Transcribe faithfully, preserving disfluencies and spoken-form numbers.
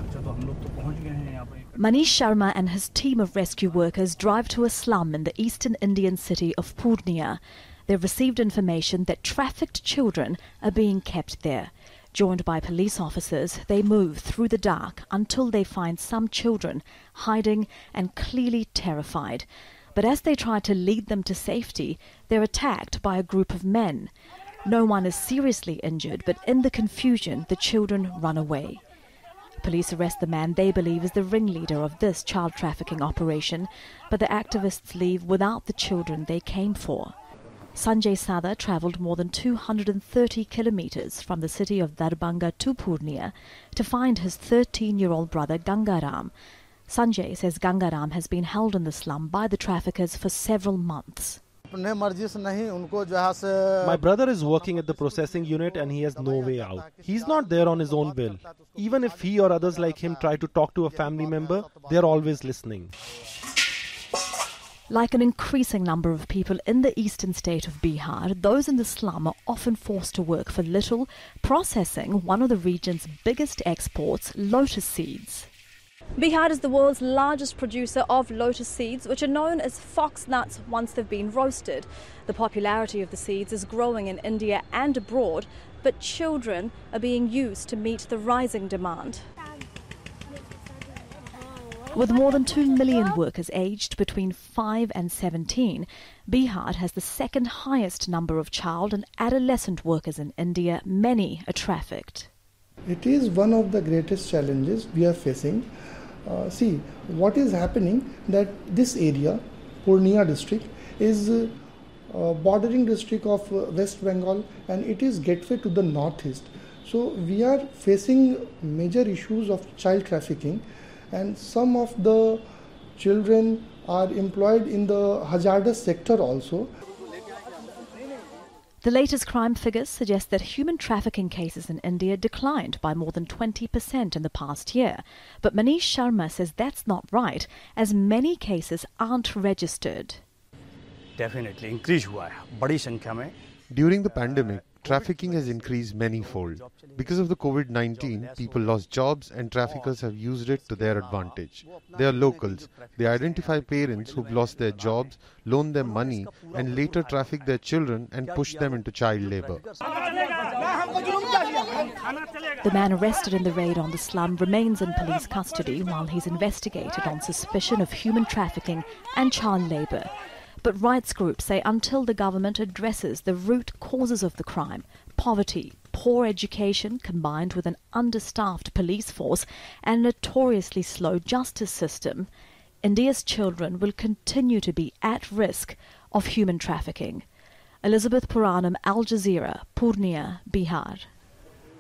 Manish Sharma and his team of rescue workers drive to a slum in the eastern Indian city of Purnia. They've received information that trafficked children are being kept there. Joined by police officers, they move through the dark until they find some children hiding and clearly terrified. But as they try to lead them to safety, they're attacked by a group of men. No one is seriously injured, but in the confusion, the children run away. Police arrest the man they believe is the ringleader of this child trafficking operation, but the activists leave without the children they came for. Sanjay Sada travelled more than two hundred thirty kilometres from the city of Darbhanga to Purnia to find his thirteen-year-old brother Gangaram. Sanjay says Gangaram has been held in the slum by the traffickers for several months. My brother is working at the processing unit and he has no way out. He's not there on his own will. Even if he or others like him try to talk to a family member, they're always listening. Like an increasing number of people in the eastern state of Bihar, those in the slum are often forced to work for little, processing one of the region's biggest exports, lotus seeds. Bihar is the world's largest producer of lotus seeds, which are known as fox nuts once they've been roasted. The popularity of the seeds is growing in India and abroad, but children are being used to meet the rising demand. With more than two million workers aged between five and seventeen, Bihar has the second highest number of child and adolescent workers in India. Many are trafficked. It is one of the greatest challenges we are facing. Uh, see, what is happening that this area, Purnia district, is uh, uh, bordering district of uh, West Bengal, and it is gateway to the northeast. So we are facing major issues of child trafficking, and some of the children are employed in the hazardous sector also. The latest crime figures suggest that human trafficking cases in India declined by more than twenty percent in the past year. But Manish Sharma says that's not right, as many cases aren't registered. Definitely increase hua hai, badi sankhya mein. During the pandemic, trafficking has increased many-fold. Because of the COVID nineteen, people lost jobs and traffickers have used it to their advantage. They are locals. They identify parents who've lost their jobs, loan them money, and later traffic their children and push them into child labour. The man arrested in the raid on the slum remains in police custody while he's investigated on suspicion of human trafficking and child labour. But rights groups say until the government addresses the root causes of the crime, poverty, poor education combined with an understaffed police force and a notoriously slow justice system, India's children will continue to be at risk of human trafficking. Elizabeth Puranam, Al Jazeera, Purnia, Bihar.